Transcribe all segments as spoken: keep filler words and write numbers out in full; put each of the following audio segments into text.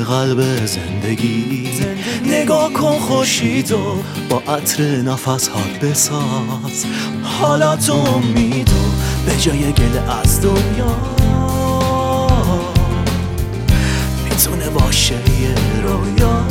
قلب زندگی, زندگی نگاه کن خورشیدو با عطر نفس‌هات بساز. حالا تو امیدو به جای گله از دنیا میتونه باشه یه رویا.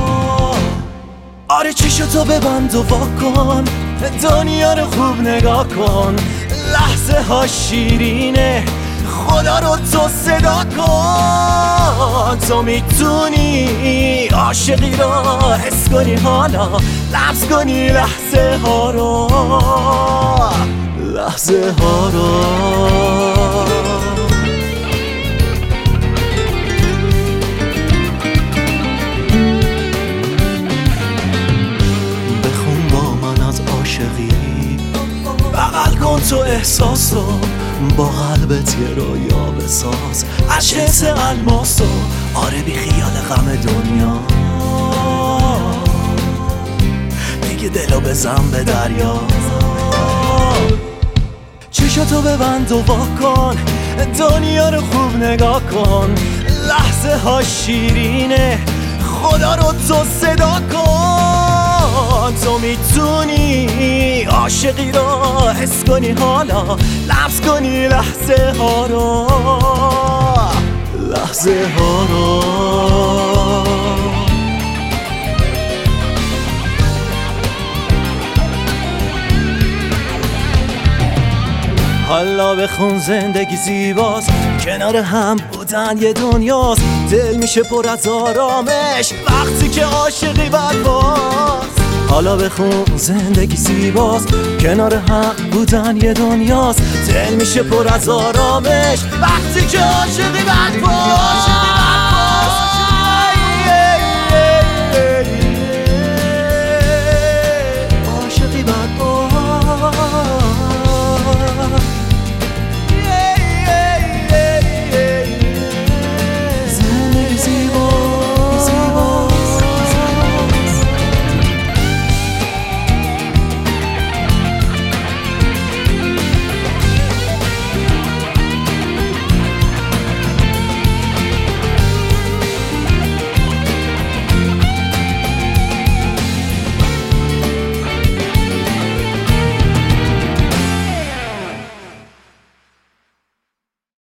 آره چشتو ببند و واکن, دنیا رو خوب نگاه کن. لحظه ها شیرینه, خدا رو تو صدا کن. تو میتونی عاشقی رو حس کنی, حالا لمس کنی لحظه ها رو, لحظه ها رو. بخون با من از عاشقی, بغل کن تو احساسو, با قلبت یه رویا بساز از جنس الماسو. آره بی خیال غم دنیا, دیگه دلو بزن به دریا. چشتو ببند و واکن, دنیا رو خوب نگاه کن. لحظه ها شیرینه, خدا رو تو صدا کن. تو میتونی عاشقی رو حس کنی, حالا لمس کنی لحظه ها رو, لحظه ها رو. حالا بخون زندگی زیباست, کنار هم بودن یه دنیاست. دل میشه پر از آرامش وقتی که عاشقی بدباست. حالا بخون زندگی زیباست, کنار هم بودن یه دنیاست. دل میشه پر از آرامش وقتی که عاشقی بدباست.